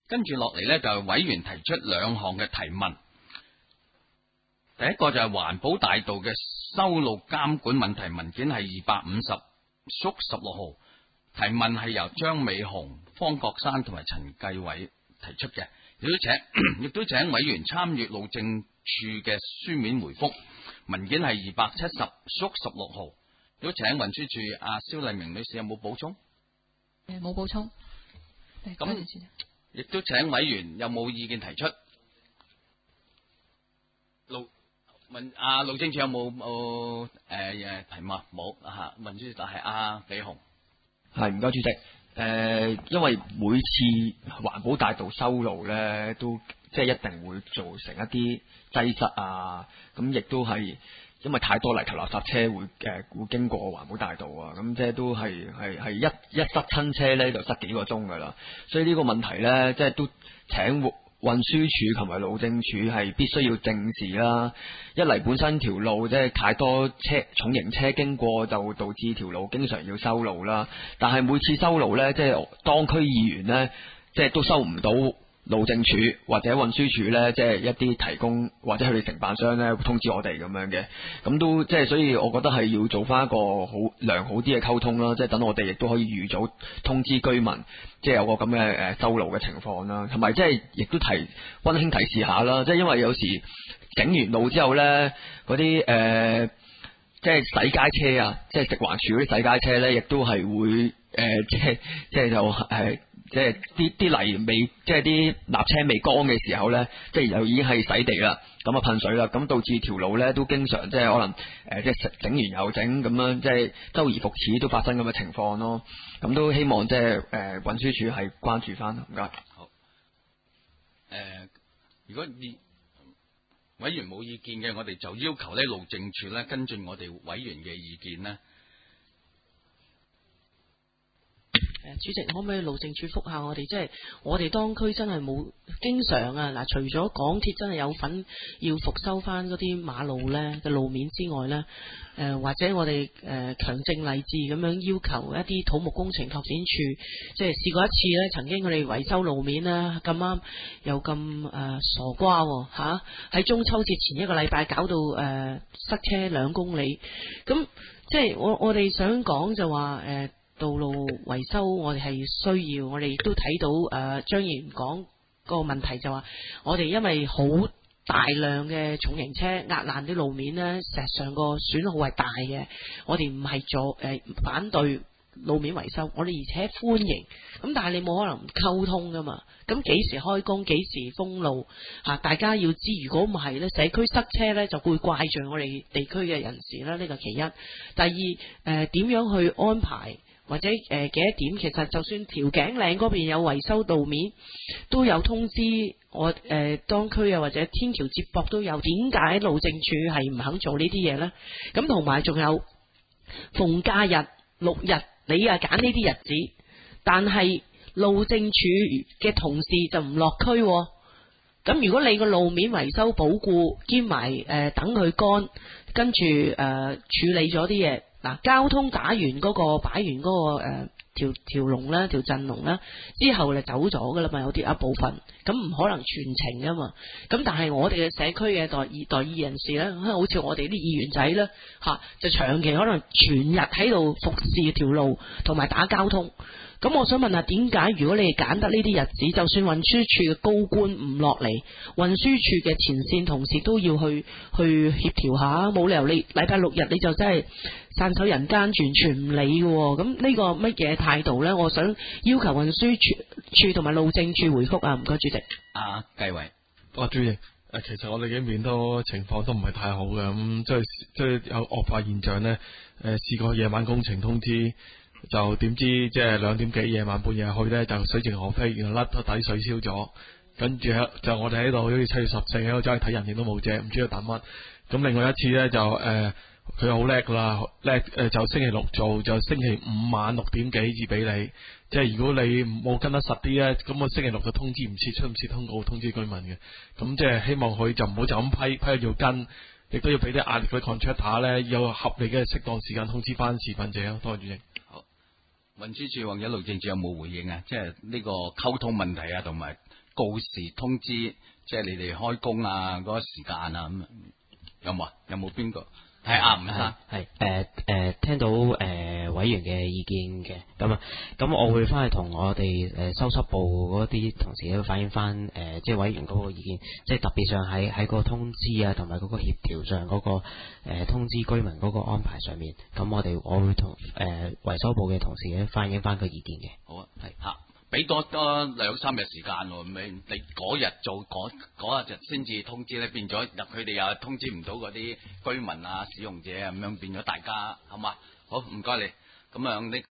跟住落嚟呢，就係委員提出兩項嘅提問。第一個就係環保大道嘅修路監管問題，文件係250/16號，提問係由張美雄、方國珊同埋陳繼偉提出嘅，亦都請委員參閱路政處嘅書面回覆，文件係270/16號。亦都請運輸處阿蕭麗明女士有冇補充？ 冇補充。 咁亦都請委員有冇意見提出？路政處有冇提問？冇吓，運輸就係阿李雄。 係，唔該主席。因為每次環保大道修路咧，都即係一定會造成一啲擠塞啊，咁亦都係因為太多泥頭垃圾車會經過環保大道啊，咁即係都係一塞親車咧就塞幾個鐘噶啦，所以呢個問題咧即係都請運輸署同埋路政署係必須要正視啦。一嚟本身條路即係太多重型車經過，就導致條路經常要修路啦。但係每次修路呢，即係當區議員呢，即係都收唔到路政署或者運輸署呢，即係一啲提供或者佢哋承辦商呢會通知我哋咁樣嘅。咁都即係所以我覺得係要做翻一個良好啲嘅溝通啦，即係等我哋亦都可以預早通知居民。即係有個咁嘅修路嘅情況啦，同埋即係亦都溫馨提示下啦，即係因為有時整完路之後咧，嗰啲即係洗街車啊，即係食環署嗰啲洗街車咧，亦都係會即係啲泥未，即係啲瀝車未乾嘅時候咧，即係又已經係洗地啦，咁啊噴水啦，咁導致條路咧都經常即係可能即係整完又整咁樣，即係周而復始都發生咁嘅情況咯。咁都希望即係運輸署係關注翻，唔該。 好。如果委員冇意見嘅，我哋就要求咧路政署咧跟進我哋委員嘅意見咧。 主席，可唔可以路政署覆下我哋？即係我哋當區真係冇經常啊嗱，除咗港鐵真係有份要復修翻嗰啲馬路咧嘅路面之外咧，或者我哋強正勵志咁樣要求一啲土木工程拓展處，即係試過一次咧，曾經佢哋維修路面啦，咁啱又咁傻瓜喎喺中秋節前一個禮拜搞到塞車2公里，咁即係我哋想講就話道路維修我哋係需要，我哋亦都睇到張議員講個問題就話，我哋因為好大量嘅重型車壓爛啲路面呢，實際上個損耗係大嘅。我哋唔係反對路面維修，我哋而且歡迎。咁但係你冇可能唔溝通噶嘛？咁幾時開工，幾時封路大家要知。如果唔係呢，社區塞車呢就會怪罪我哋地區嘅人士啦。呢個其一。第二點樣去安排？或者幾多點，其實就算調景嶺嗰邊有維修路面，都有通知我當區啊，或者天橋接駁都有。點解路政處係唔肯做呢啲嘢呢？咁同埋仲有逢假日6日，你揀呢啲日子，但係路政處嘅同事就唔落區。咁如果你個路面維修保固兼埋等佢乾，跟住處理咗啲嘢。交通擺完嗰個條龍啦，條陣龍啦，之後就走咗噶啦嘛，有啲一部分，咁唔可能全程噶嘛。咁但係我哋嘅社區嘅代議人士咧，好似我哋啲議員仔咧就長期可能全日喺度服侍條路同埋打交通。咁我想問下，點解如果你哋揀得呢啲日子，就算運輸處嘅高官唔落嚟，運輸處嘅前線同事都要去協調下？冇理由你禮拜6日你就真係散手人間，完全唔理嘅。咁呢個乜嘢態度呢？我想要求運輸處同埋路政處回覆啊！唔該，主席。 繼偉。 主席，其實我哋嘅面都情況都唔係太好嘅，咁即係有惡化現象呢。試過夜晚工程通知。就點知即係2點幾夜晚半夜去呢，就水盡鵝飛，然後甩底水燒咗，跟住就我哋喺度好似7月14喺度走去睇人影都冇啫，唔知佢等乜。咁另外一次呢，就佢好叻噶啦，就星期6做，就星期5晚6點幾至俾你。即係如果你冇跟得實啲呢，咁我星期6就通知唔切，出唔切通告通知居民嘅。咁即係希望佢就唔好就咁批要跟，亦都要俾啲壓力佢 contractor 呢，有合理嘅適當時間通知翻持份者咯。多謝主席。 運輸署或者路政署有冇回應啊？即係呢個溝通問題啊，同埋告示通知，即係你哋開工啊嗰個時間啊咁，有冇啊？有冇邊個？係啱唔啱？ 係聽到委員嘅意見嘅，咁我會翻去同我哋收濕部嗰啲同事咧反映翻即係委員嗰個意見，即係特別上喺嗰個通知啊，同埋嗰個協調上嗰個通知居民嗰個安排上面，咁我會同維修部嘅同事咧反映翻個意見嘅。 好啊，係嚇。俾多2-3日時間喎，你嗰日做嗰日先至通知咧，變咗佢哋又通知唔到嗰啲居民啊、使用者啊，咁樣變咗大家，好嘛？好，唔該你，咁樣呢？